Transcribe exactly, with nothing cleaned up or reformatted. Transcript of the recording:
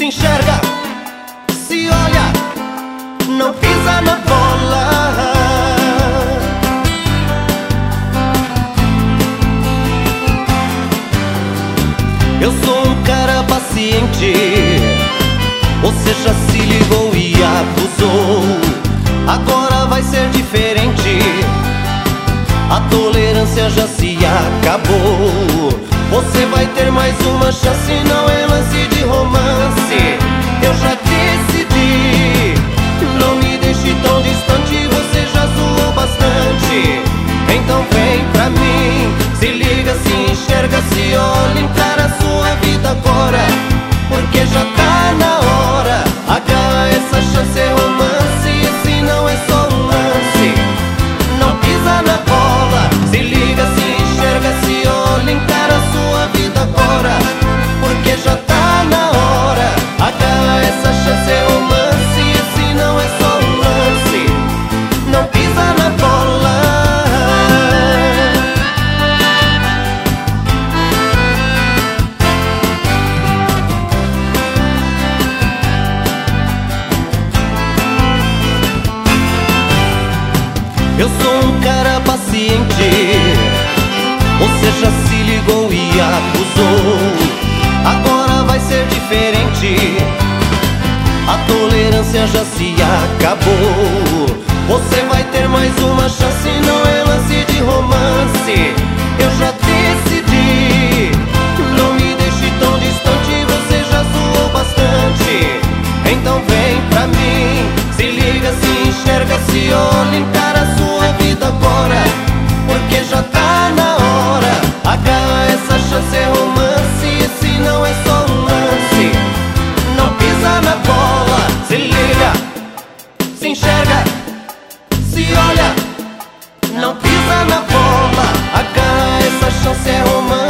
enxerga, se olha, não pisa na bola. Eu sou um cara paciente, você já se ligou e abusou. Agora vai ser diferente, a tolerância já se acabou. Você vai ter mais uma chance, não é lance de romance. Eu já decidi, não me deixe tão distante, você já zoou bastante. Então vem pra mim, se liga, se enxerga, se olha, encara a sua vida agora, porque já tá na hora. Agarra essa chance, é romance, esse não é só um lance. Não pisa na bola, se liga, se enxerga, se olha, encara a sua vida agora, porque já tá na hora. Agarra essa chance, é romance, esse não é só um lance. Não pisa na bola. Eu sou um cara paciente, você já se ligou e abusou. Agora vai ser diferente, a tolerância já se acabou. Você vai ter mais uma chance, não é lance de romance. Eu já decidi, não me deixe tão distante, você já zoou bastante. Então vem pra mim, se liga, se enxerga, se olha, encara a sua vida agora, porque já tá na hora. Agarra essa chance, é romance, esse não é só um lance. Não pisa na bola, se liga, se enxerga, se olha, não pisa na bola. Agarra essa chance, é romance.